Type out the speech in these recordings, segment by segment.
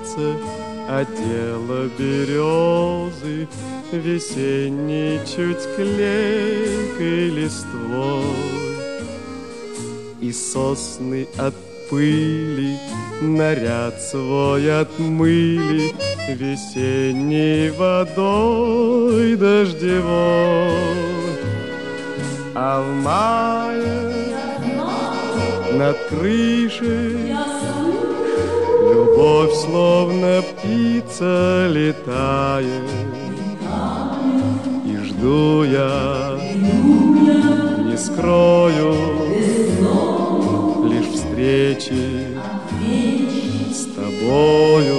сердце от дела березы, весенней чуть клейкой листвой. И сосны от пыли наряд свой отмыли весенней водой дождевой. А в мае над крышей любовь, словно птица, летает. И жду я, не скрою, лишь встречи с тобою.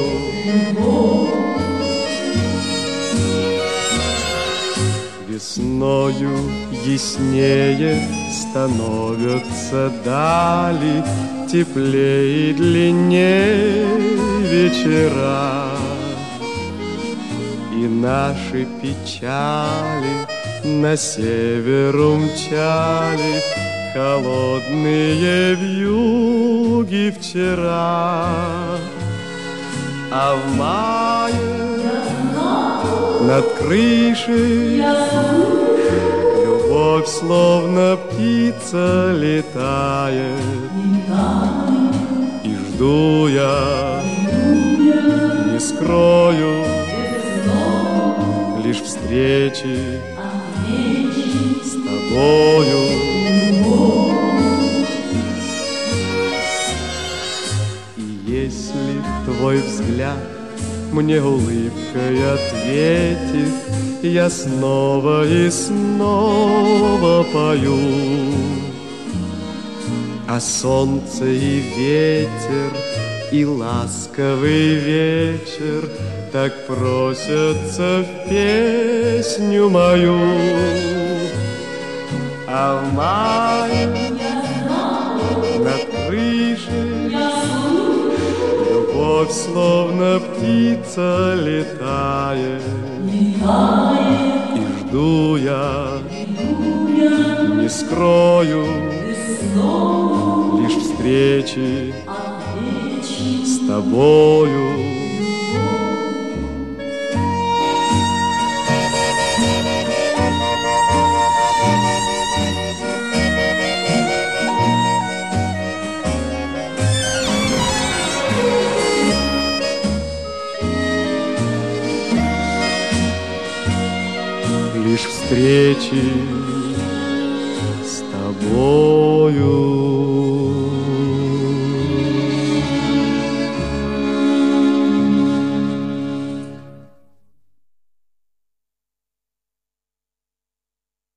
Весною яснее становятся дали, теплее и длиннее вечера. И наши печали на север умчали, холодные вьюги вчера. А в мае над крышей любовь, словно птица, летает. И жду я, не скрою, лишь встречи с тобою. И если твой взгляд мне улыбкой ответит, я снова и снова пою. А солнце и ветер, и ласковый вечер так просятся в песню мою. А в мае над крышей любовь, словно птица, летает. И жду я, не скрою, лишь встречи с тобою. Лишь встречи с тобою.